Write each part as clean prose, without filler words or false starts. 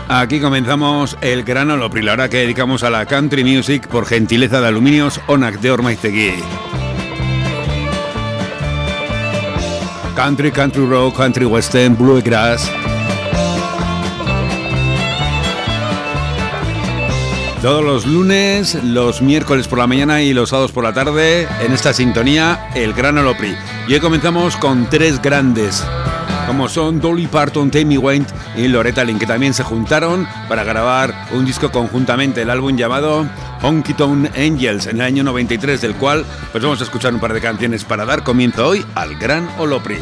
Aquí comenzamos el Gran Ole Opry, la hora que dedicamos a la country music por gentileza de Aluminios Onak de Ormaiztegui. Country, country rock, country western, bluegrass. Todos los lunes, los miércoles por la mañana y los sábados por la tarde, en esta sintonía, el Gran Ole Opry. Y hoy comenzamos con tres grandes, como son Dolly Parton, Tammy Wynette y Loretta Lynn, que también se juntaron para grabar un disco conjuntamente, el álbum llamado Honky Tonk Angels, en el año 93, del cual pues vamos a escuchar un par de canciones para dar comienzo hoy al Gran Ole Opry.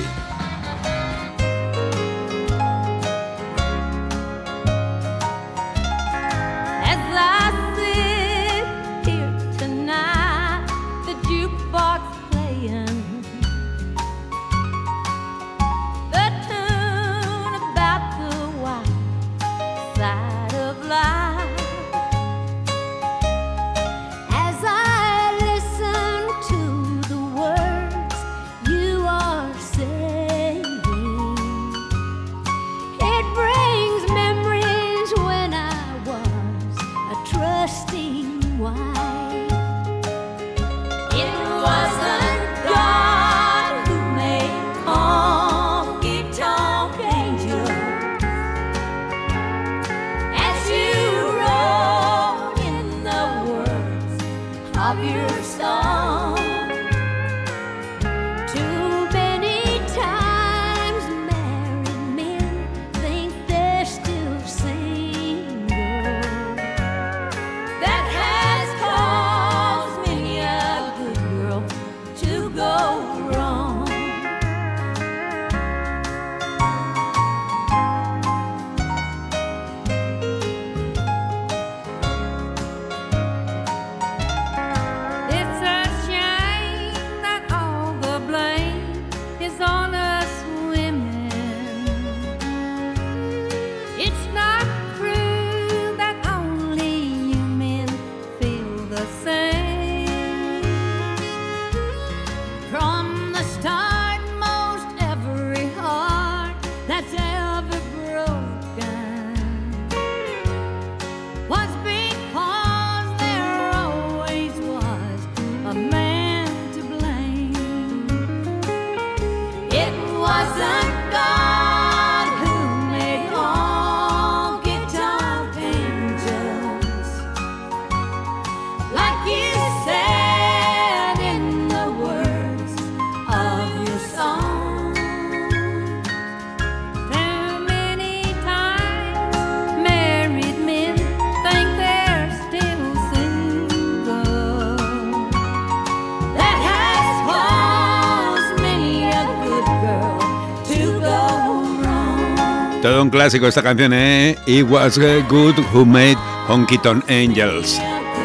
Todo un clásico esta canción, ¿eh? It was good who made Honky Tonk Angels.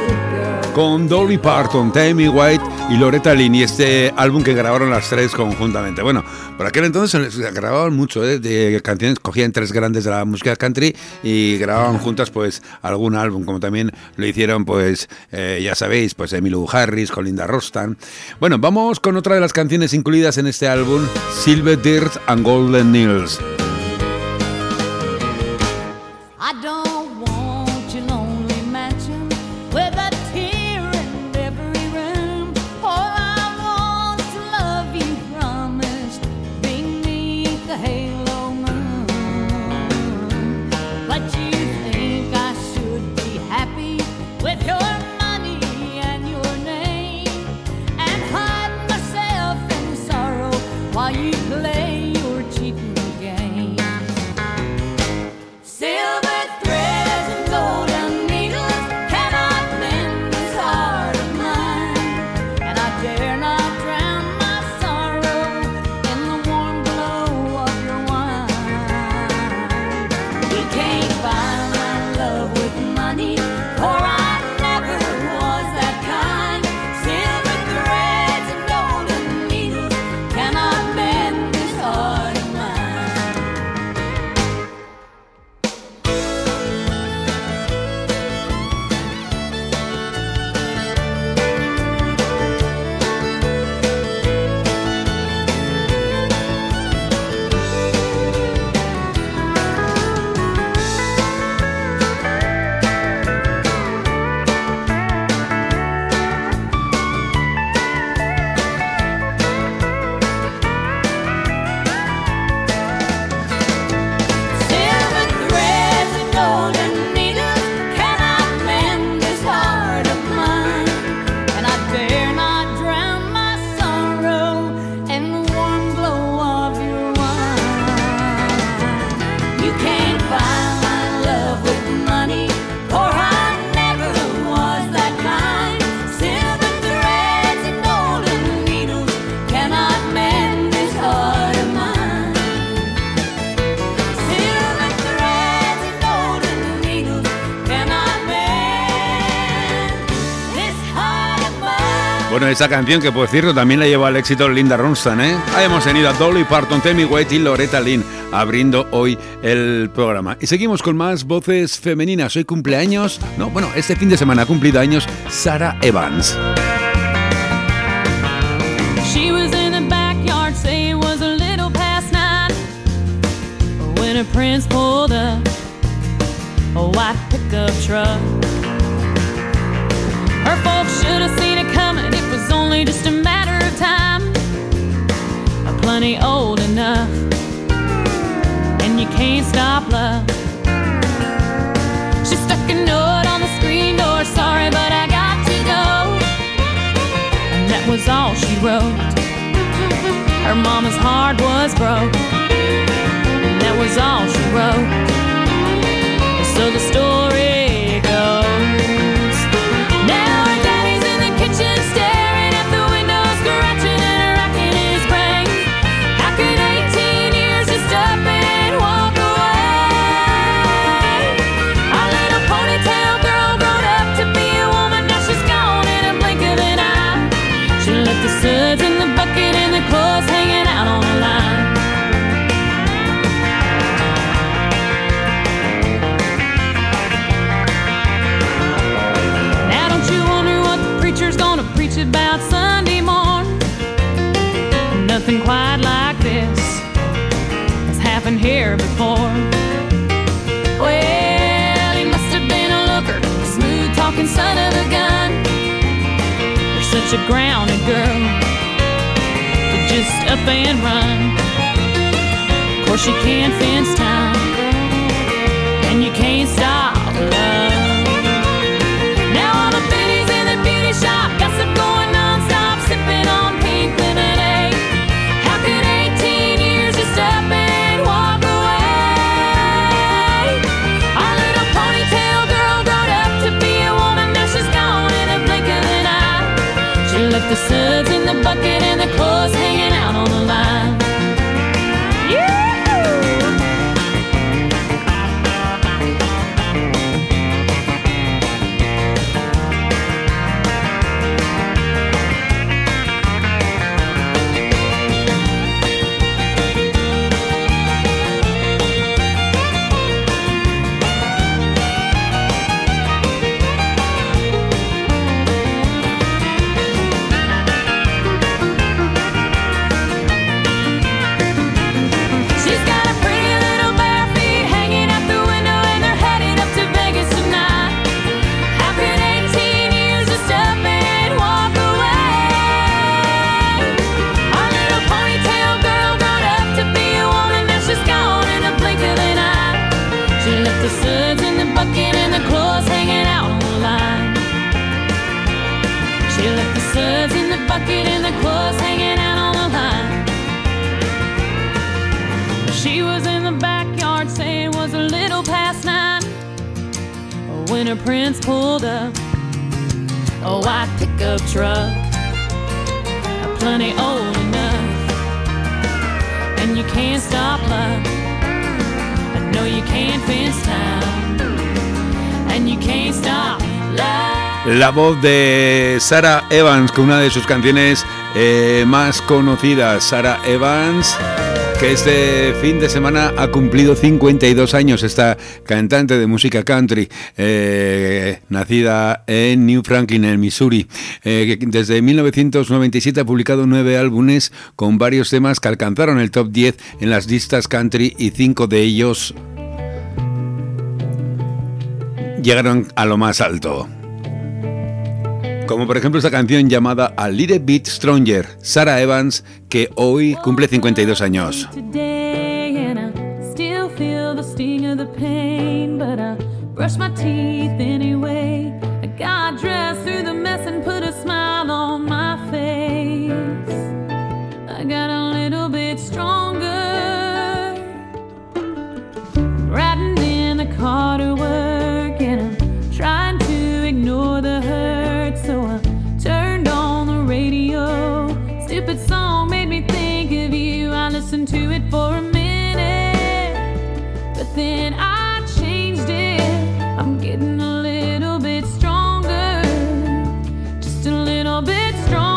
Con Dolly Parton, Tammy Wynette y Loretta Lynn, y este álbum que grabaron las tres conjuntamente. Bueno, por aquel entonces se grababan mucho, de canciones, cogían tres grandes de la música country y grababan juntas pues algún álbum, como también lo hicieron pues ya sabéis, pues Emmylou Harris con Linda Ronstadt. Bueno, vamos con otra de las canciones incluidas en este álbum, Silver Dirt and Golden Nails. Bueno, esa canción que por cierto también la lleva al éxito Linda Ronstadt, ¿eh? Ahí hemos tenido a Dolly Parton, Tammy Wynette y Loretta Lynn abriendo hoy el programa. Y seguimos con más voces femeninas. Hoy cumpleaños, no, bueno, este fin de semana ha cumplido años Sara Evans. She was in the backyard, say it was a little past 9 when her prince pulled up a white pickup truck. Her folks should have seen it coming, it was only just a matter of time. Plenty old enough, and you can't stop love. She stuck a note on the screen door, sorry but I got to go. And that was all she wrote. Her mama's heart was broke, and that was all she wrote. So the story goes, now her daddy's in the kitchen staring at the window, scratching and racking his brain. How could 18 years just up and walk away? Our little ponytail girl grown up to be a woman, now she's gone in a blink of an eye. She left the suds in the bucket and the clothes hanging out on the line. Preacher's gonna preach about Sunday morn. Nothing quite like this has happened here before. Well, he must have been a looker, a smooth talking son of a gun. You're such a grounded girl to just up and run. Of course you can't fence time, and you can't stop love. Shop, gossip going non-stop, sipping on pink lemonade. How could 18 years just up and walk away? Our little ponytail girl grown up to be a woman, now she's gone in a blink of an eye. She left the suds in the bucket and the clothes hanging out on the line. The suds in the bucket and the clothes hanging out on the line. She left the suds in the bucket and the clothes hanging out on the line. She was in the backyard saying it was a little past 9 when her prince pulled up a white pickup truck, plenty old enough, and you can't stop love. No, you can't fence time, and you can't stop love. La voz de Sara Evans con una de sus canciones más conocidas. Sara Evans, que este fin de semana ha cumplido 52 años, esta cantante de música country, nacida en New Franklin, en Missouri. Desde 1997 ha publicado 9 álbumes con varios temas que alcanzaron el top 10 en las listas country, y 5 de ellos llegaron a lo más alto. Como por ejemplo esta canción llamada A Little Bit Stronger, Sara Evans, que hoy cumple 52 años. Brush my teeth anyway. I got dressed through the mess and put a smile on my face. I got a little bit stronger. Riding in the car to work and I'm trying to ignore the hurt, so I turned on the radio. Stupid song made me think of you. I listened to it for a minute, but then I changed it. I'm getting a little bit stronger, just a little bit stronger.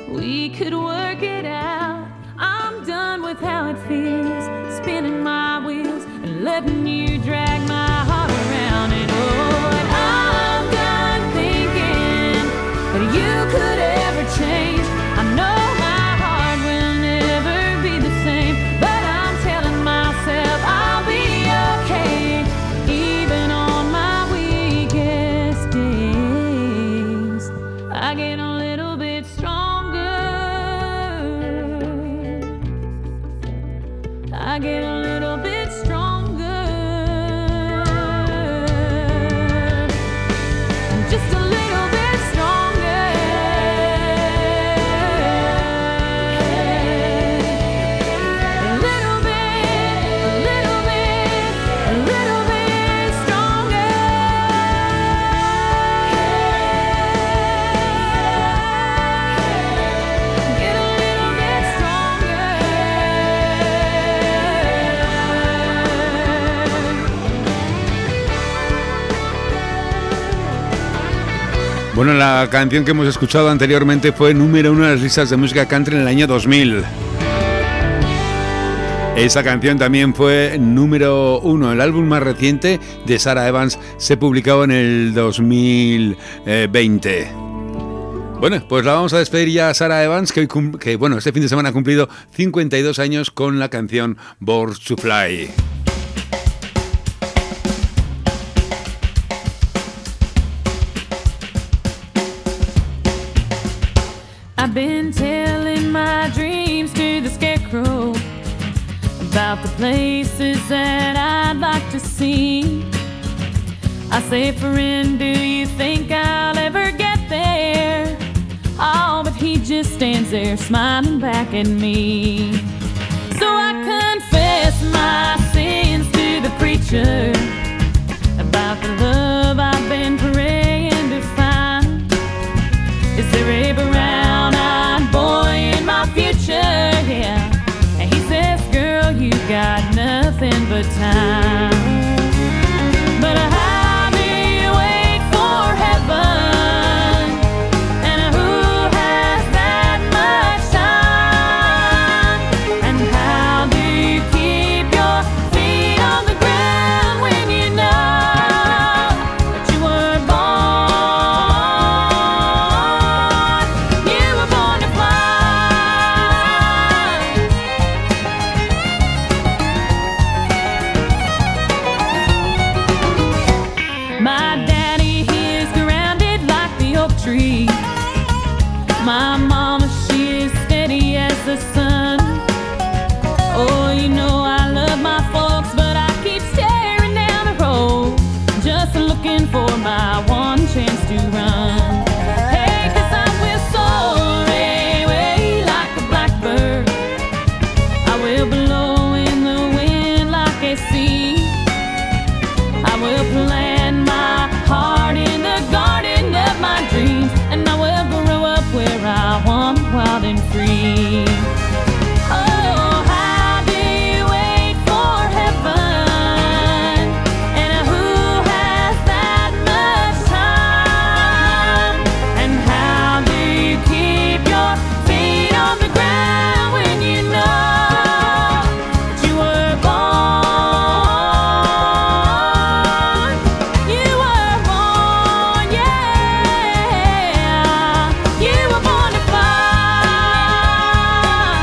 we could work it out. I'm done with how it feels, spinning my wheels and letting you drag my heart around. And oh, and I'm done thinking that you could ever change. I know my heart will never be the same, but I'm telling myself I'll be okay, even on my weakest days. I get a little bit stronger, I get a little bit stronger, just a little bit stronger, a little bit, a little bit, a little bit stronger. Get a little bit stronger. Bueno, la canción que hemos escuchado anteriormente fue número 1 en las listas de música country en el año 2000. Esa canción también fue número 1. El álbum más reciente de Sara Evans se publicó en el 2020. Bueno, pues la vamos a despedir ya a Sara Evans, que este fin de semana ha cumplido 52 años con la canción Born to Fly. I've been telling my dreams to the scarecrow about the places that I'd like to see. I say, friend, do you think I'll ever get there? Oh, but he just stands there smiling back at me. So I confess my sins to the preacher about the love I've been praying to find. Is there a brown-eyed boy in my future? Yeah. And he says, girl, you've got nothing but time. But how do you wait for heaven? And who has that much time? And how do you keep your feet on the ground when you know that you were born? You were born to fly. My daddy, he's grounded like the oak tree. My mama, she is steady as the sun. Oh, you know I love my folks, but I keep staring down the road, just looking for my one chance to run. Hey, 'cause I will soar away like a blackbird. I will blow in the wind like a sea. I will plant my heart in the garden of my dreams, and I will grow up where I want, wild and free. Oh, how do you wait for heaven? And who has that much time? And how do you keep your feet on the ground when you know that you were born? You were born, yeah. You were born to fly.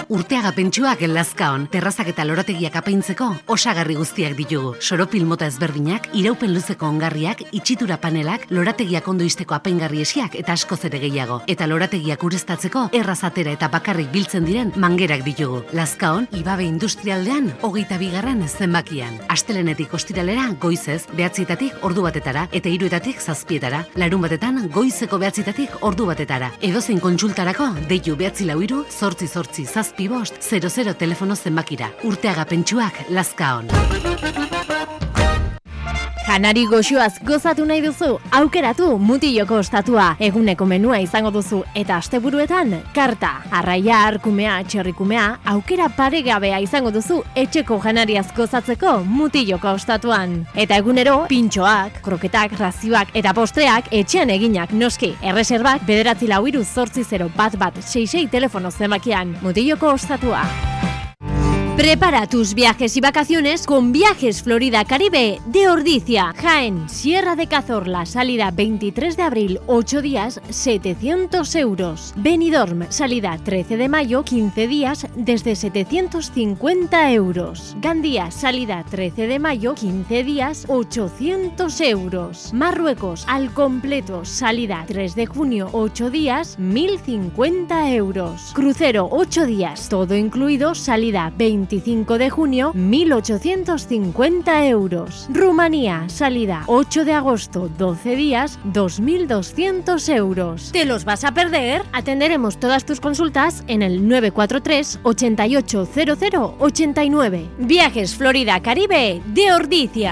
Urteaga pentsuak Lazkaon, terrazak eta lorategiak apaintzeko osagarri guztiak ditugu. Soropil mota ezberdinak, iraupen luzeko ongarriak, itxitura panelak, lorategiak ondo izteko apaingarri esiak eta askoz ere gehiago. Eta lorategiak ureztatzeko errazatera eta bakarrik biltzen diren mangerak ditugu. Lazkaon, Ibabe Industrialdean, 22. zenbakian. Astelenetik ostiralera goizez, 9:00 ordu batetara eta 3:00 7:00. Larun batetan goizeko 9:00 ordu batetara. Edozein kontsultarako deitu 943 888 755 00 telefono zenbakira. Urteaga pentsuak Lazkaon. Janari goxoaz gozatu nahi duzu, aukeratu Mutiloko ostatua. Eguneko menua izango duzu eta asteburuetan karta, arraia, arkumea, txerrikumea, aukera paregabea izango duzu etxeko janariaz gozatzeko Mutiloko ostatuan. Eta egunero, pintxoak, kroketak, razioak eta postreak etxean eginak noski. Erreserbak 944-01166 telefono zenbakian. Mutiloko ostatua. Prepara tus viajes y vacaciones con Viajes Florida Caribe de Ordicia, Jaén, Sierra de Cazorla, salida 23 de abril, 8 días, 700 euros. Benidorm, salida 13 de mayo, 15 días, desde 750 euros. Gandía, salida 13 de mayo, 15 días, 800 euros. Marruecos, al completo, salida 3 de junio, 8 días, 1050 euros. Crucero, 8 días, todo incluido, salida 25 de junio, 1.850 euros. Rumanía, salida 8 de agosto, 12 días, 2.200 euros. ¿Te los vas a perder? Atenderemos todas tus consultas en el 943 880089. Viajes Florida Caribe de Ordicia.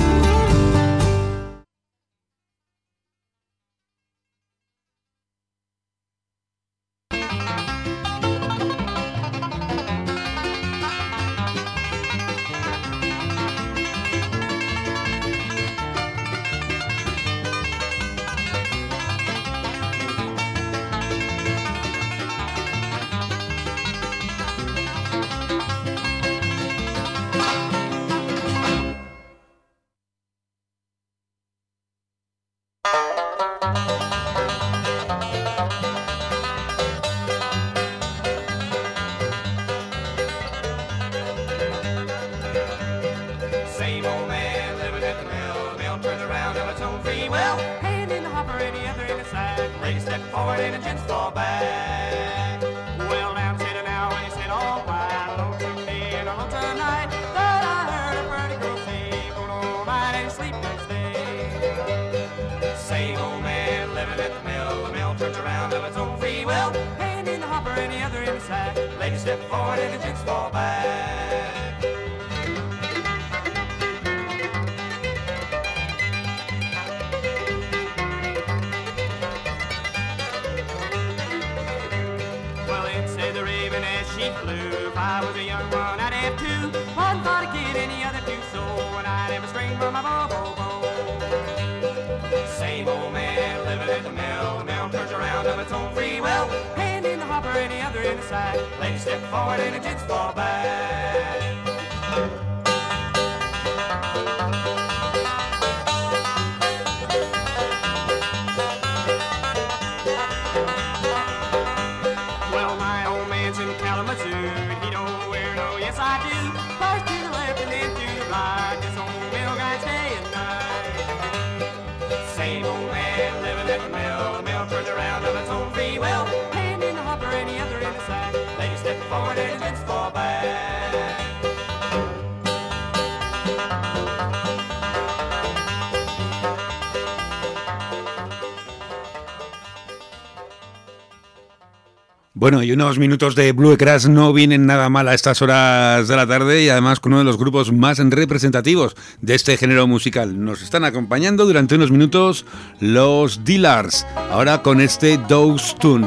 Bueno, y unos minutos de Blue Crash no vienen nada mal a estas horas de la tarde y además con uno de los grupos más representativos de este género musical. Nos están acompañando durante unos minutos los Dillars, ahora con este Dose Tune.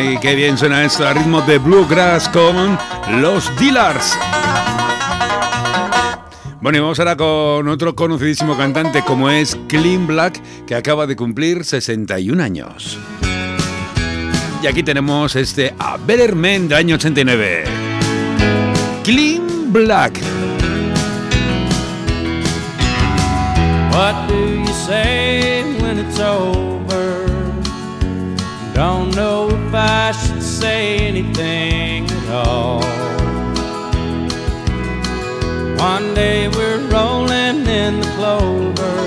Ay, qué bien suena esto a ritmo de bluegrass con los Dillars. Bueno, y vamos ahora con otro conocidísimo cantante como es Clean Black, que acaba de cumplir 61 años. Y aquí tenemos A Better Man del año 89. Clean Black. What do you say when it's over? Don't know if I should say anything at all. One day we're rolling in the clover.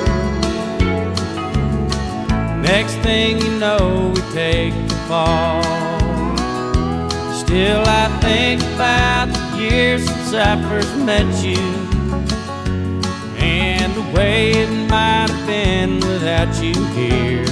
Next thing you know, we take the fall. Still I think about the years since I first met you, and the way it might have been without you here.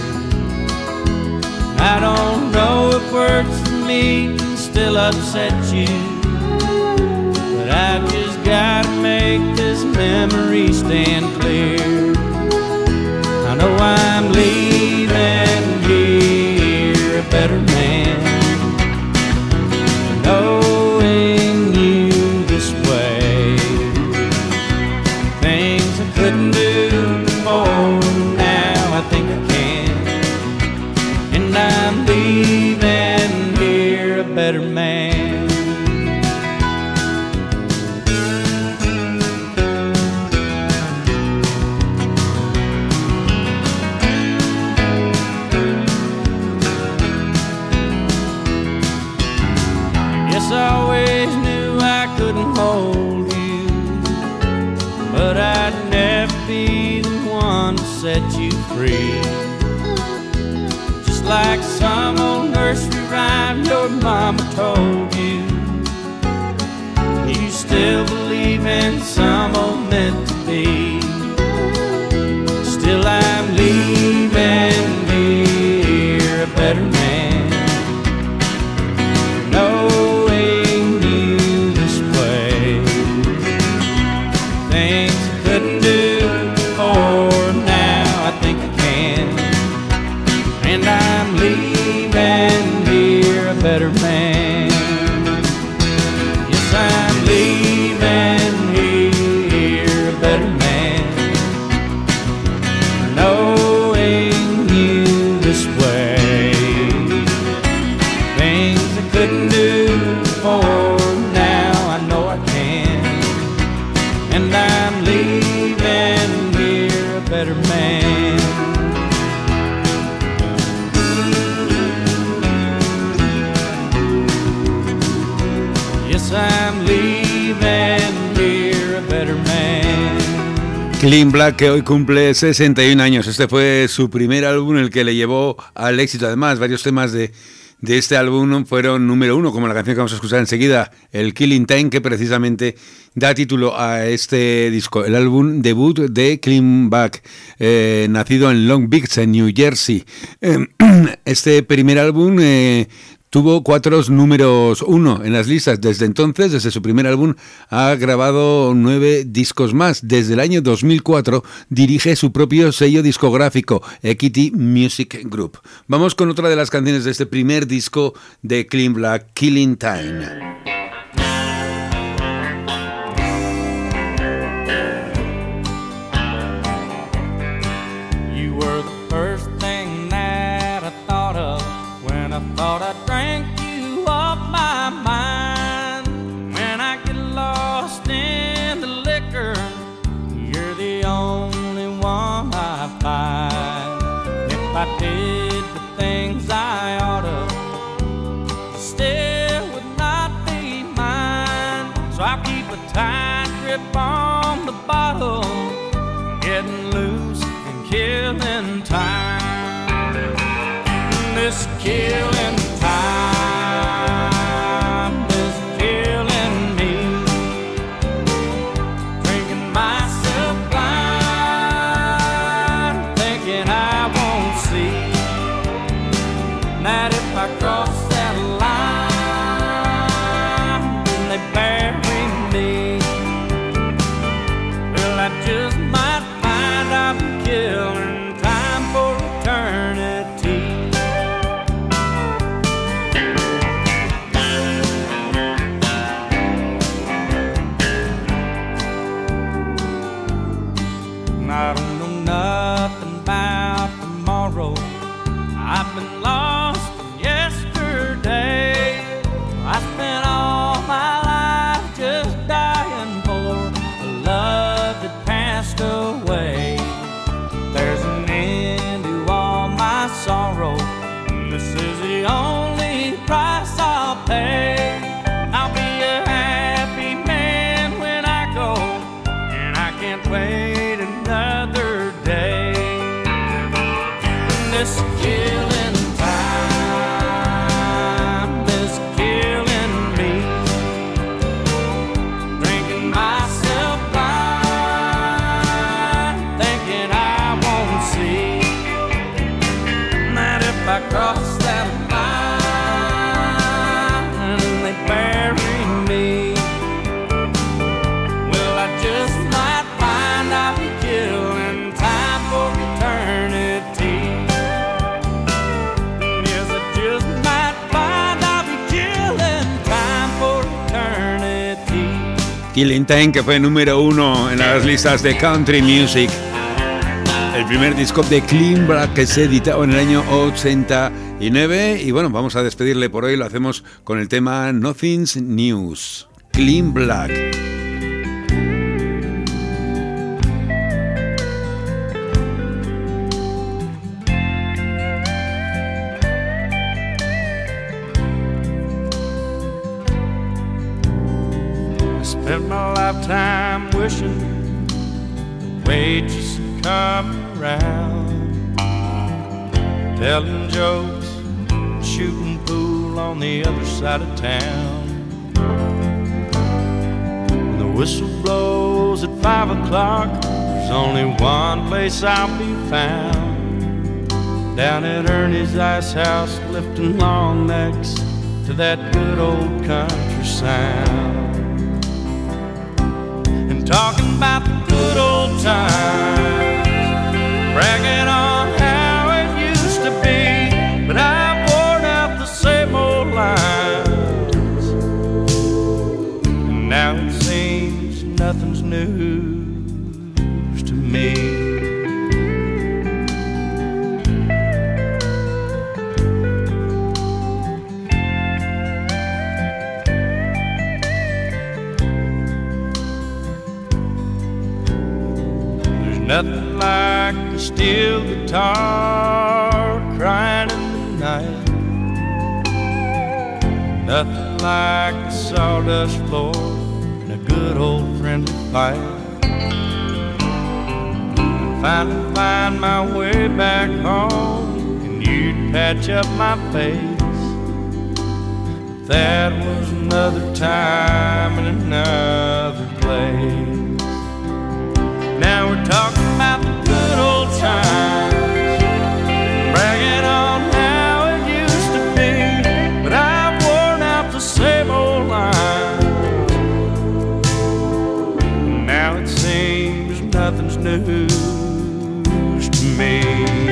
I don't know if words for me can still upset you, but I've just gotta make this memory stand clear. I know I'm leaving here a better man, knowing you this way. Things I couldn't do before, now I think I can. And I'm leaving here a better man. I always knew I couldn't hold you, but I'd never be the one to set you free. Just like some old nursery rhyme your mama told you, you still believe in some old meant to be. Still I'm leaving here a better man, knowing you this way. Things I couldn't do before, now I think I can. And I'm leaving here a better man. Yes, I'm leaving here a better man, knowing you this way. Things I couldn't do before, now I know I can. And I'm leaving here a better man. Yes, I'm leaving here a better man. Clean Black, que hoy cumple 61 años. Este fue su primer álbum, el que le llevó al éxito. Además, varios temas de este álbum fueron número 1, como la canción que vamos a escuchar enseguida, el Killing Time, que precisamente da título a este disco, el álbum debut de Clean Black, nacido en Long Beach, en New Jersey. Este primer álbum tuvo 4 números 1 en las listas. Desde entonces, desde su primer álbum, ha grabado 9 discos más. Desde el año 2004 dirige su propio sello discográfico, Equity Music Group. Vamos con otra de las canciones de este primer disco de Clean Black, Killing Time. Thought I drank you off my mind. When I get lost in the liquor, you're the only one I find. If I did the things I oughta, still would not be mine. So I keep a tight grip on the bottle, getting loose and killing time. This killing time is killing me. Drinking myself blind, thinking I won't see that if I cross that line, then they bury me. Well, I just might find I'm killing time for eternity. Killing Time, que fue número 1 en las listas de Country Music. El primer disco de Clean Black que se editó en el año 89. Y bueno, vamos a despedirle por hoy. Lo hacemos con el tema Nothing's News. Clean Black. Spent my lifetime wishing the wages would come around, telling jokes, shooting pool on the other side of town. When the whistle blows at 5 o'clock, there's only one place I'll be found, down at Ernie's Ice House, lifting long necks to that good old country sound. Talking about the good old times, bragging on how it used to be, but I've worn out the same old lines, and now it seems nothing's news to me. Nothing like a steel guitar crying in the night, nothing like the sawdust floor and a good old friendly fight. I'd finally find my way back home and you'd patch up my face, but that was another time and another place. Now we're talking about the good old times, bragging on how it used to be, but I've worn out the same old lines, and now it seems nothing's news to me.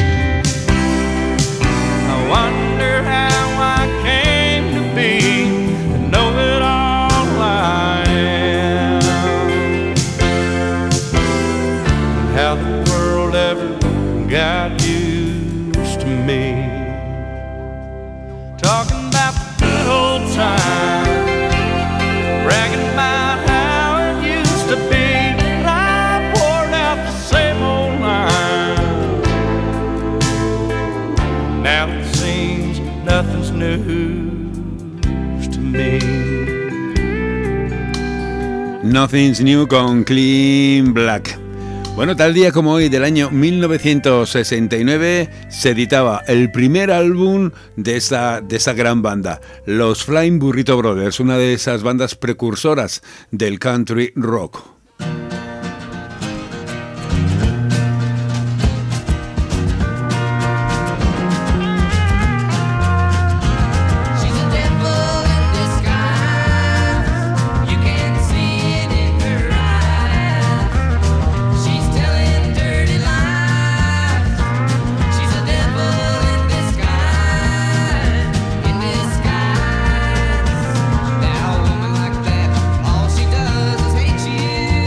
I wonder how I came to be the know-it-all I am, how the world ever got used to me. Talking about the good old times, bragging about how it used to be, but I poured out the same old line. Now it seems nothing's news to me. Nothing's New con Clean Black. Bueno, tal día como hoy del año 1969 se editaba el primer álbum de esta gran banda, los Flying Burrito Brothers, una de esas bandas precursoras del country rock. That old woman like that, all she does is hate you.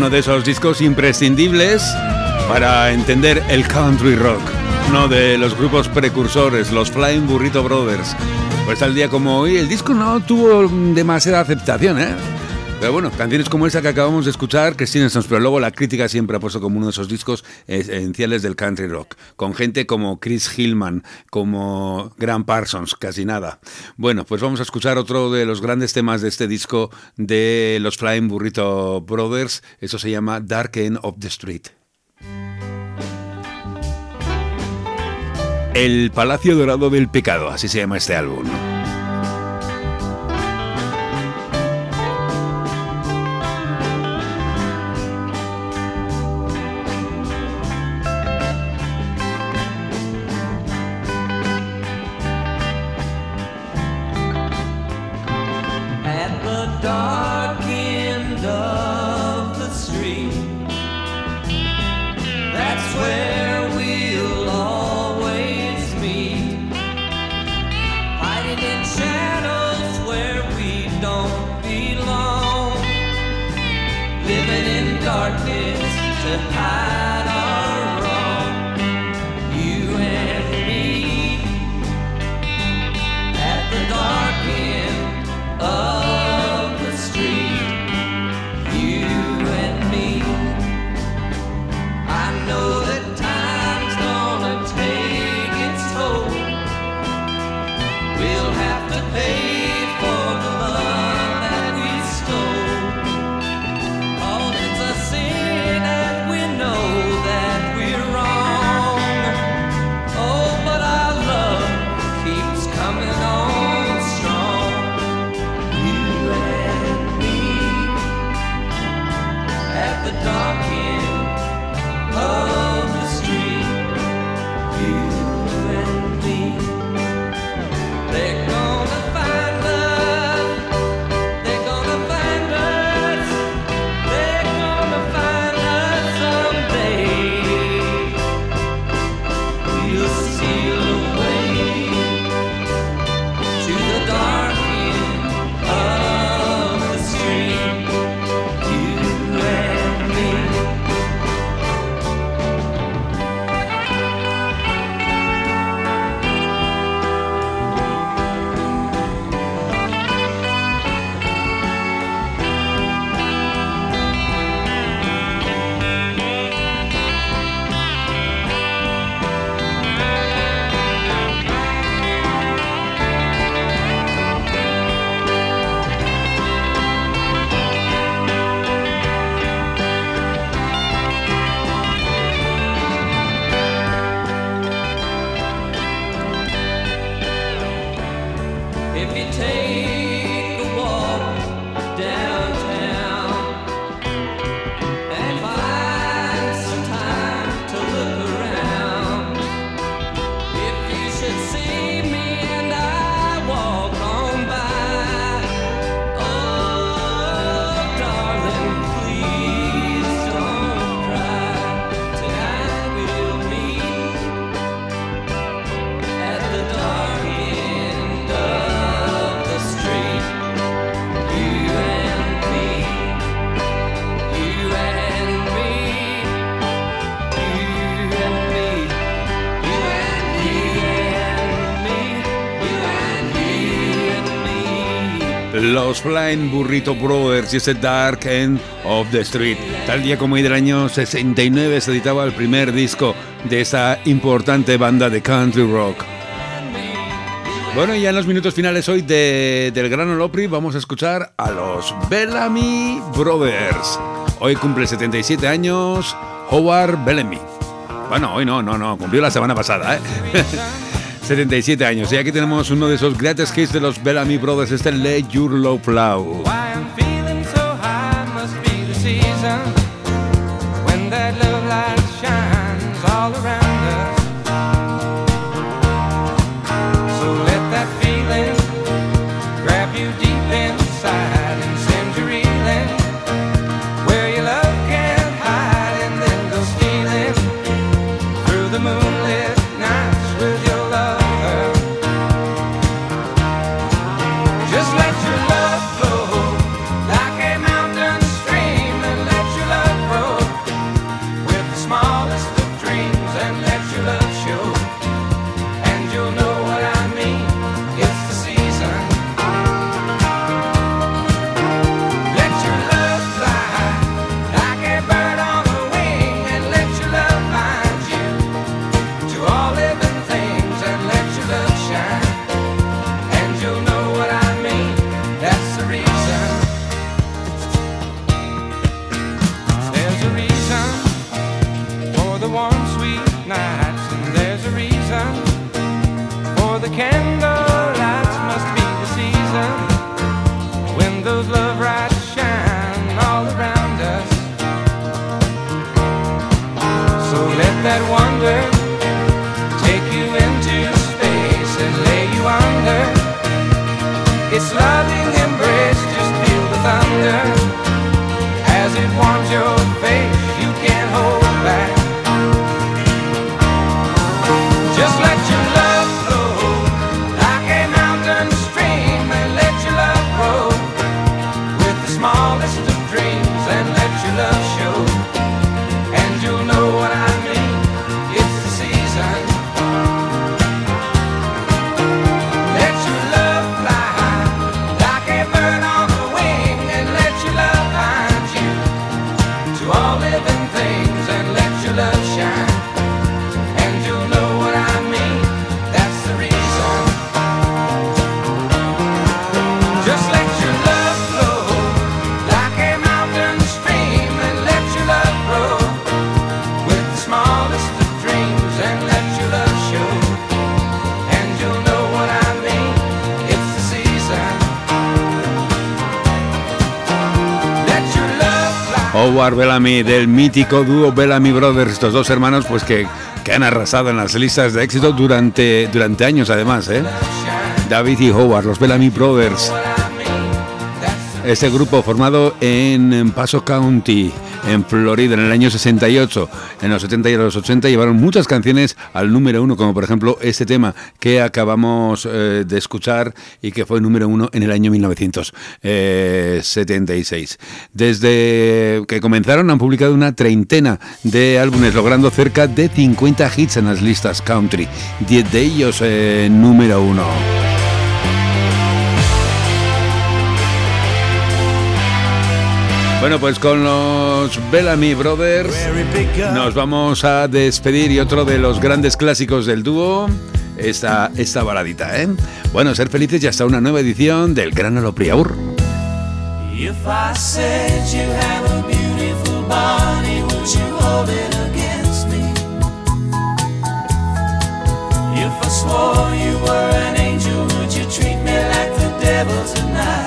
Uno de esos discos imprescindibles para entender el country rock. Uno de los grupos precursores, los Flying Burrito Brothers. Pues tal día como hoy, el disco no tuvo demasiada aceptación, ¿eh? Pero bueno, canciones como esa que acabamos de escuchar, Christine Stones, pero luego la crítica siempre ha puesto como uno de esos discos esenciales del country rock, con gente como Chris Hillman, como Graham Parsons, casi nada. Bueno, pues vamos a escuchar otro de los grandes temas de este disco de los Flying Burrito Brothers. Eso se llama Dark End of the Street. El Palacio Dorado del Pecado, así se llama este álbum. Los Flying Burrito Brothers y ese Dark End of the Street. Tal día como hoy del año 69 se editaba el primer disco de esa importante banda de country rock. Bueno, y ya en los minutos finales hoy del Gran Ole Opry vamos a escuchar a los Bellamy Brothers. Hoy cumple 77 años Howard Bellamy. Bueno, hoy no, cumplió la semana pasada, 77 años. Y aquí tenemos uno de esos greatest hits de los Bellamy Brothers, este Let Your Love Flow. Just let your love flow like a mountain stream, and let your love that wonder, take you into space and lay you under. Its loving embrace, just feel the thunder as it warms your face. You can't hold back. Just let your love flow like a mountain stream, and let your love grow with the smallest of dreams, and let your love show, and you'll know what I mean. It's the season. Let your love fly high like a bird on the wing, and let your love find you to all living things, and let your love shine, and you'll know what I mean. That's the reason. Just let your love flow like a mountain stream, and let your love grow with the smallest of dreams, and let your love show, and you'll know what I mean. It's the season. Let your love fly. Howard Bellamy, del mítico dúo Bellamy Brothers, estos dos hermanos pues que han arrasado en las listas de éxito durante años además, David y Howard, los Bellamy Brothers. Este grupo formado en Paso County, en Florida, en el año 68. En los 70 y los 80 llevaron muchas canciones al número 1, como por ejemplo este tema que acabamos de escuchar y que fue número 1 en el año 1976. Desde que comenzaron han publicado una treintena de álbumes, logrando cerca de 50 hits en las listas country, 10 de ellos número 1. Bueno, pues con los Bellamy Brothers nos vamos a despedir, y otro de los grandes clásicos del dúo, esta baladita, Bueno, ser felices y hasta una nueva edición del Gran Ole Opry. Aur. If I said you have a beautiful body, would you hold it against me? If I swore you were an angel, would you treat me like the devil tonight?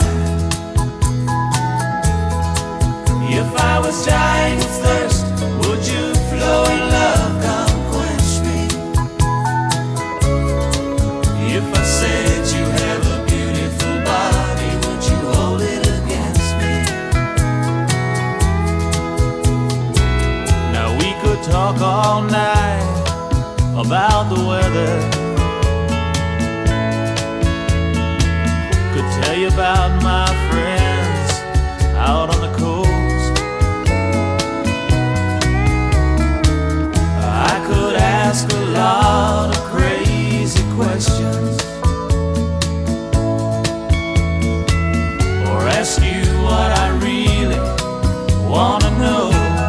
If I was dying of thirst, would you flow in love, come quench me? If I said you have a beautiful body, would you hold it against me? Now we could talk all night about the weather, could tell you about my friends out on the coast. I could ask a lot of crazy questions, or ask you what I really wanna know.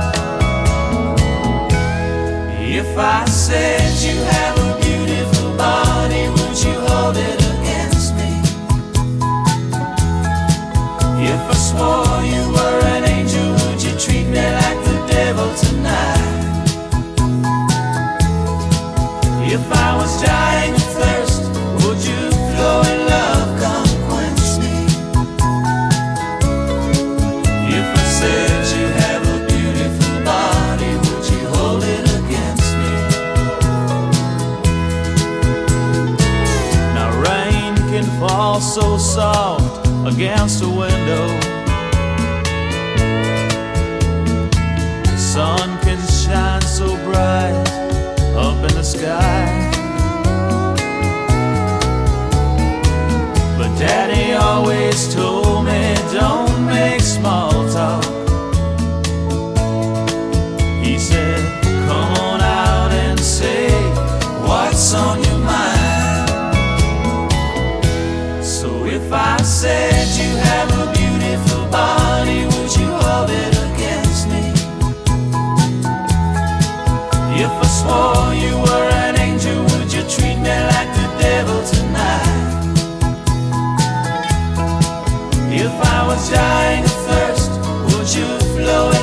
If I said you have a beautiful body, would you hold it against me? If I swore you were an angel, would you treat me like the devil tonight? If I was dying of thirst, would you flow in love, come quench me? If I said you have a beautiful body, would you hold it against me? Now rain can fall so soft against a window, the sun can shine so bright up in the sky, but Daddy always told me don't make small talk. He said come on out and say what's on your mind. So if I said you have a beautiful body, would you hold it against me? If I swore you were an angel, would you treat me like the devil tonight? If I was dying of thirst, would you flow